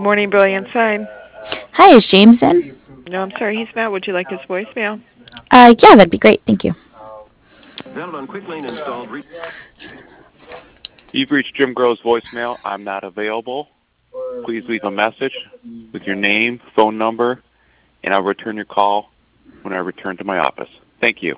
morning, Brilliant Sign. Hi, is James in? No, I'm sorry, he's not. Would you like his voicemail? Yeah, that'd be great. Thank you. You've reached Jim Grove's voicemail. I'm not available. Please leave a message with your name, phone number, and I'll return your call when I return to my office. Thank you.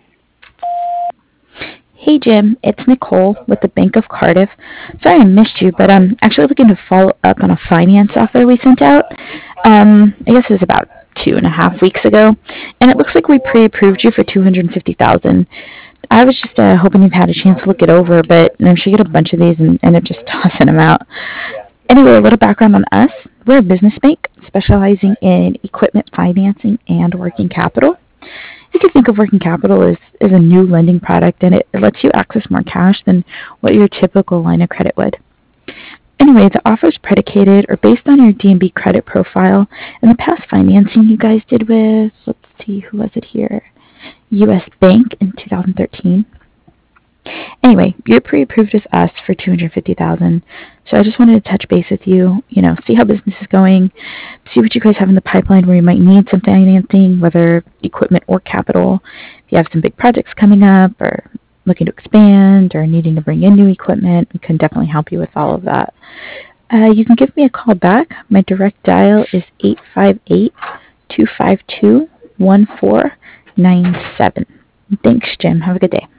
Hey, Jim. It's Nicole with the Bank of Cardiff. Sorry I missed you, but I'm actually looking to follow up on a finance offer we sent out. I guess it was about 2.5 weeks ago, and it looks like we pre-approved you for 250,000. I was just hoping you've had a chance to look it over, but I'm sure you get a bunch of these and end up just tossing them out. Anyway, a little background on us. We're a business bank specializing in equipment financing and working capital. You can think of working capital as a new lending product, and it lets you access more cash than what your typical line of credit would. Anyway, the offer is predicated or based on your DNB credit profile and the past financing you guys did with, let's see, who was it here? U.S. Bank in 2013. Anyway, you're pre-approved with us for 250,000. So I just wanted to touch base with you, see how business is going, see what you guys have in the pipeline where you might need some financing, whether equipment or capital. If you have some big projects coming up or looking to expand or needing to bring in new equipment, we can definitely help you with all of that. You can give me a call back. My direct dial is 858-252-1497. Thanks, Jim. Have a good day.